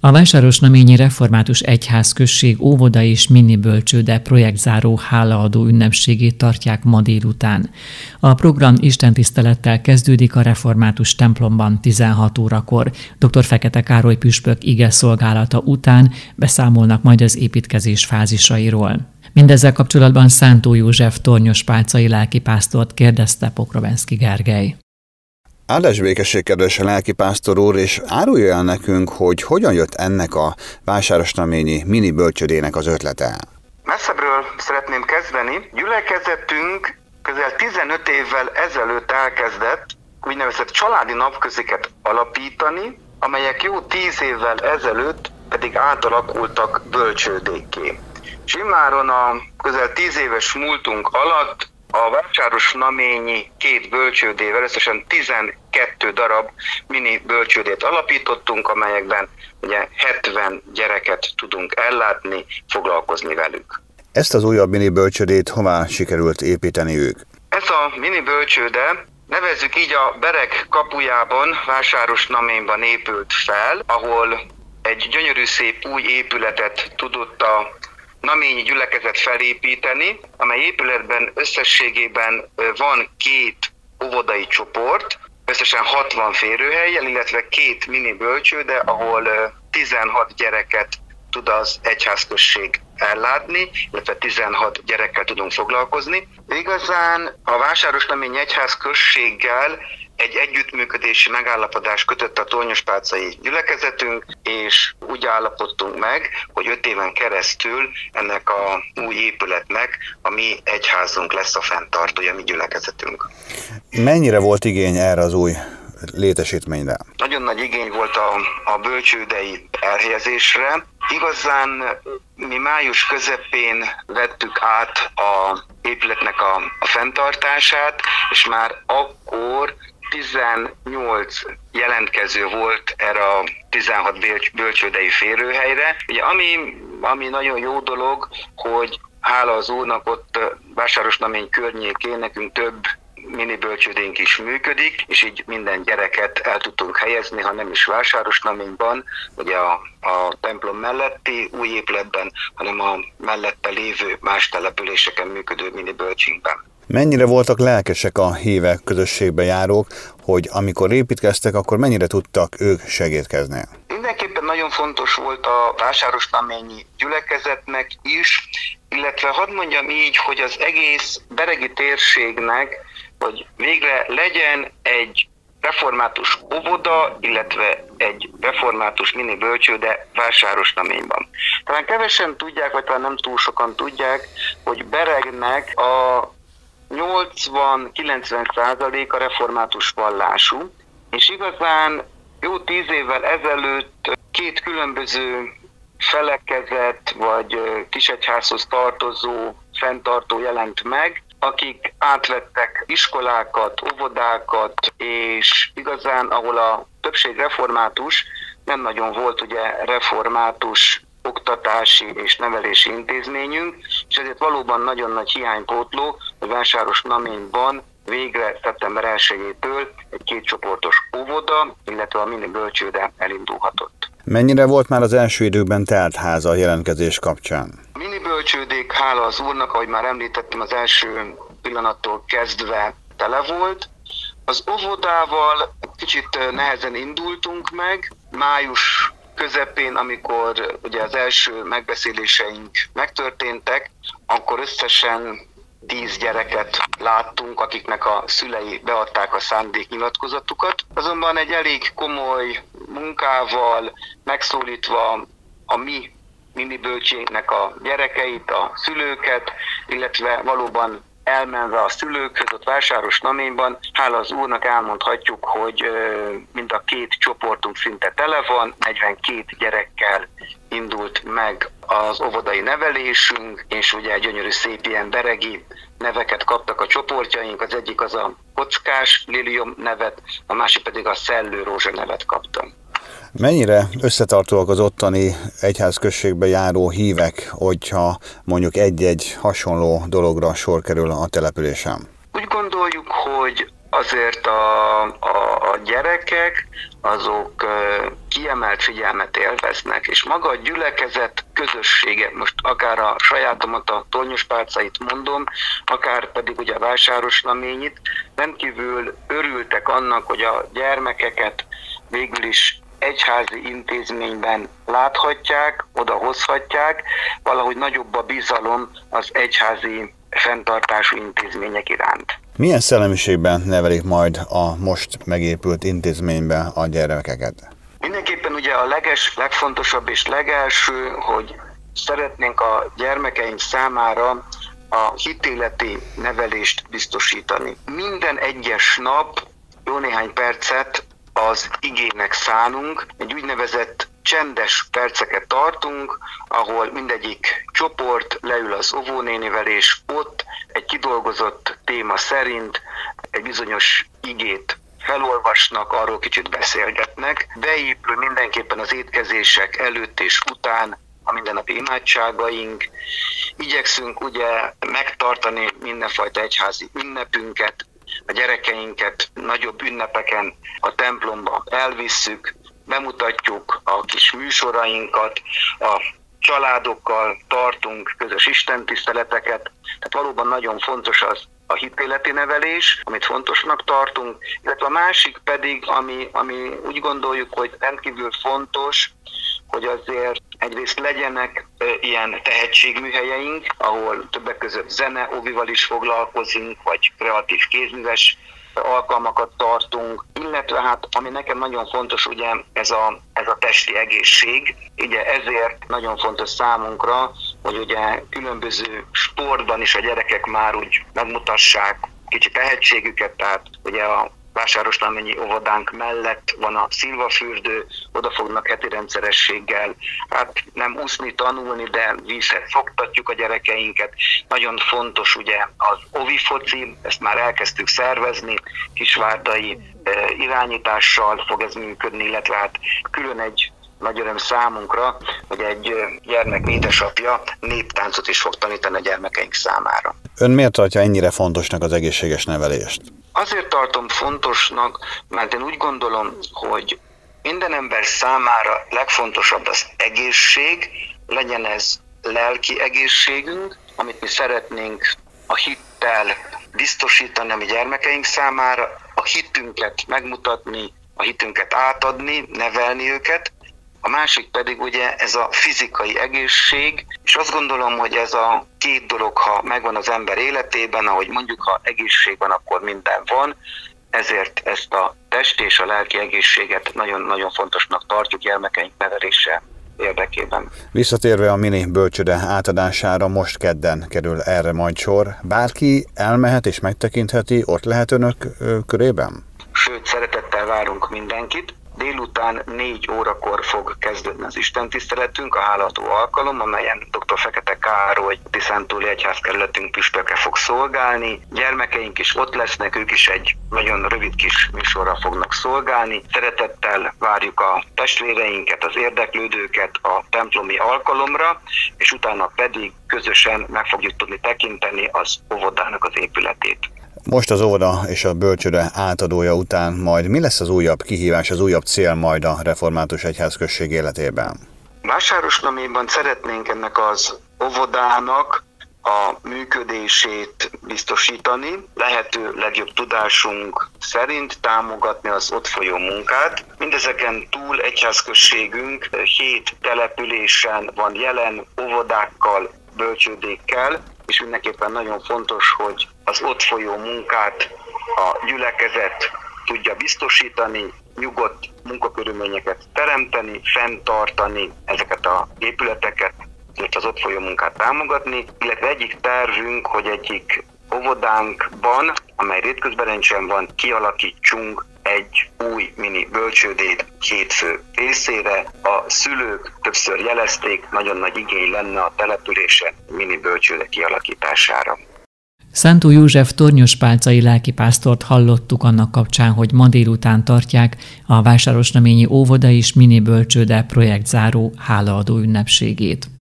A Vásárosnaményi Református Egyházközség óvoda és minibölcsőde projektzáró hálaadó ünnepségét tartják ma délután. A program istentisztelettel kezdődik a református templomban 16 órakor. Dr. Fekete Károly püspök ige szolgálata után beszámolnak majd az építkezés fázisairól. Mindezzel kapcsolatban Szántó József tornyospálcai lelkipásztort kérdezte Pokrovenszky Gergely. Áldás békesség, kedves lelkipásztor úr, és árulja el nekünk, hogy hogyan jött ennek a Vásárosnaményi mini bölcsődének az ötlete. Messzebbről szeretném kezdeni. Gyülekezetünk közel 15 évvel ezelőtt elkezdett úgynevezett családi napköziket alapítani, amelyek jó 10 évvel ezelőtt pedig átalakultak bölcsődékké. És immáron a közel 10 éves múltunk alatt a Vásárosnaményi 2 bölcsődével összesen 12 darab mini bölcsődét alapítottunk, amelyekben ugye 70 gyereket tudunk ellátni, foglalkozni velük. Ezt az újabb mini bölcsődét hová sikerült építeniük? Ez a mini bölcsőde, nevezzük így, a Bereg kapujában, Vásárosnaményban épült fel, ahol egy gyönyörű szép új épületet tudott a naményi gyülekezet felépíteni, amely épületben összességében van 2 óvodai csoport, összesen 60 férőhellyel, illetve 2 mini bölcsőde, ahol 16 gyereket tud az egyházközség ellátni, illetve 16 gyerekkel tudunk foglalkozni. Igazán a Vásárosnaményi Egyházközséggel egy együttműködési megállapodás kötött a tornyospálcai gyülekezetünk, és úgy állapodtunk meg, hogy 5 éven keresztül ennek a új épületnek a mi egyházunk lesz a fenntartója, mi gyülekezetünk. Mennyire volt igény erre az új létesítményre? Nagyon nagy igény volt a bölcsődei elhelyezésre. Igazán mi május közepén vettük át a épületnek a fenntartását, és már akkor 18 jelentkező volt erre a 16 bölcsődei férőhelyre. Ugye, ami nagyon jó dolog, hogy hála az úrnak ott Vásárosnamény környékén nekünk több mini bölcsődénk is működik, és így minden gyereket el tudtunk helyezni, ha nem is Vásárosnaményban, ugye a templom melletti új épületben, hanem a mellette lévő más településeken működő mini bölcsinkben. Mennyire voltak lelkesek a hívek, közösségbe járók, hogy amikor építkeztek, akkor mennyire tudtak ők segítkezni? Mindenképpen nagyon fontos volt a Vásárosnaményi gyülekezetnek is, illetve hadd mondjam így, hogy az egész beregi térségnek, hogy végre legyen egy református óvoda, illetve egy református mini bölcsőde Vásárosnaményban. Talán kevesen tudják, vagy talán nem túl sokan tudják, hogy Beregnek a 80-90% a református vallású, és igazán jó 10 évvel ezelőtt 2 különböző felekezet vagy kisegyházhoz tartozó fenntartó jelent meg, akik átvettek iskolákat, óvodákat, és igazán, ahol a többség református, nem nagyon volt ugye református oktatási és nevelési intézményünk, és ezért valóban nagyon nagy hiánypótló, hogy Vásárosnaményban végre szeptember 1-től egy 2 csoportos óvoda, illetve a mini bölcsőde elindulhatott. Mennyire volt már az első időkben telt ház a jelentkezés kapcsán? A mini bölcsődék, hála az úrnak, ahogy már említettem, az első pillanattól kezdve tele volt. Az óvodával kicsit nehezen indultunk meg, május közepén, amikor ugye az első megbeszéléseink megtörténtek, akkor összesen 10 gyereket láttunk, akiknek a szülei beadták a szándéknyilatkozatukat. Azonban egy elég komoly munkával megszólítva a mi mini bölcsénknek a gyerekeit, a szülőket, illetve valóban elmenve a szülőkhöz, ott Vásárosnaményban, hála az úrnak elmondhatjuk, hogy mind a 2 csoportunk szinte tele van, 42 gyerekkel indult meg az óvodai nevelésünk, és ugye gyönyörű szép ilyen beregi neveket kaptak a csoportjaink, az egyik az a Kockás Lilium nevet, a másik pedig a Szellő Rózsa nevet kapta. Mennyire összetartóak az ottani egyházközségbe járó hívek, hogyha mondjuk egy-egy hasonló dologra sor kerül a településen? Úgy gondoljuk, hogy azért a gyerekek azok kiemelt figyelmet élveznek, és maga a gyülekezet közössége, most akár a sajátomat, a Tornyospálcait mondom, akár pedig ugye a Vásárosnaményit, rendkívül örültek annak, hogy a gyermekeket végül is egyházi intézményben láthatják, odahozhatják, valahogy nagyobb a bizalom az egyházi fenntartású intézmények iránt. Milyen szellemiségben nevelik majd a most megépült intézményben a gyermekeket? Mindenképpen ugye a legfontosabb és legelső, hogy szeretnénk a gyermekeink számára a hitéleti nevelést biztosítani. Minden egyes nap jó néhány percet az igének szánunk, egy úgynevezett csendes perceket tartunk, ahol mindegyik csoport leül az óvónénivel, és ott egy kidolgozott téma szerint egy bizonyos igét felolvasnak, arról kicsit beszélgetnek. Beépül mindenképpen az étkezések előtt és után a mindennapi imádságaink. Igyekszünk ugye megtartani mindenfajta egyházi ünnepünket, a gyerekeinket nagyobb ünnepeken a templomba elvisszük, bemutatjuk a kis műsorainkat, a családokkal tartunk közös istentiszteleteket, tehát valóban nagyon fontos az a hitéleti nevelés, amit fontosnak tartunk, illetve a másik pedig, ami úgy gondoljuk, hogy rendkívül fontos, hogy azért egyrészt legyenek ilyen tehetségműhelyeink, ahol többek között zene, óvival is foglalkozunk, vagy kreatív kézműves alkalmakat tartunk, illetve hát ami nekem nagyon fontos, ugye ez a testi egészség, ugye ezért nagyon fontos számunkra, hogy ugye különböző sportban is a gyerekek már úgy megmutassák kicsit tehetségüket, tehát ugye a Vásárosnaményi óvodánk mellett van a szilvafürdő, oda fognak heti rendszerességgel, hát nem úszni, tanulni, de vízhez szoktatjuk a gyerekeinket. Nagyon fontos ugye az ovifoci, ezt már elkezdtük szervezni, kisvárdai irányítással fog ez működni, illetve hát külön egy nagy öröm számunkra, hogy egy gyermek édesapja néptáncot is fog tanítani a gyermekeink számára. Ön miért tartja ennyire fontosnak az egészséges nevelést? Azért tartom fontosnak, mert én úgy gondolom, hogy minden ember számára legfontosabb az egészség, legyen ez lelki egészségünk, amit mi szeretnénk a hittel biztosítani a mi gyermekeink számára, a hitünket megmutatni, a hitünket átadni, nevelni őket. A másik pedig ugye ez a fizikai egészség, és azt gondolom, hogy ez a két dolog, ha megvan az ember életében, ahogy mondjuk, ha egészség van, akkor minden van, ezért ezt a test és a lelki egészséget nagyon-nagyon fontosnak tartjuk gyermekeink nevelése érdekében. Visszatérve a mini bölcsőde átadására, most kedden kerül erre majd sor. Bárki elmehet és megtekintheti, ott lehet önök körében? Sőt, szeretettel várunk mindenkit. Délután 4 órakor fog kezdődni az istentiszteletünk, a hálaadó alkalom, amelyen dr. Fekete Károly tiszántúli egyházkerületünk püspöke fog szolgálni. Gyermekeink is ott lesznek, ők is egy nagyon rövid kis műsorra fognak szolgálni. Szeretettel várjuk a testvéreinket, az érdeklődőket a templomi alkalomra, és utána pedig közösen meg fogjuk tudni tekinteni az óvodának az épületét. Most az óvoda és a bölcsőde átadója után majd mi lesz az újabb kihívás, az újabb cél majd a református egyházközség életében? Vásárosnamélyban szeretnénk ennek az óvodának a működését biztosítani, lehető legjobb tudásunk szerint támogatni az ott folyó munkát. Mindezeken túl egyházközségünk 7 településen van jelen, óvodákkal, bölcsődékkel, és mindenképpen nagyon fontos, hogy az ott folyó munkát a gyülekezet tudja biztosítani, nyugodt munkakörülményeket teremteni, fenntartani ezeket az épületeket, illetve az ott folyó munkát támogatni, illetve egyik tervünk, hogy egyik óvodánkban, amely Rétközberencsen van, kialakítsunk egy új mini bölcsődét 2 fő részére. A szülők többször jelezték, nagyon nagy igény lenne a településen mini bölcsőde kialakítására. Szántó József tornyospálcai lelkipásztort hallottuk annak kapcsán, hogy ma délután tartják a Vásárosnaményi óvoda és mini bölcsőde projektzáró hálaadó ünnepségét.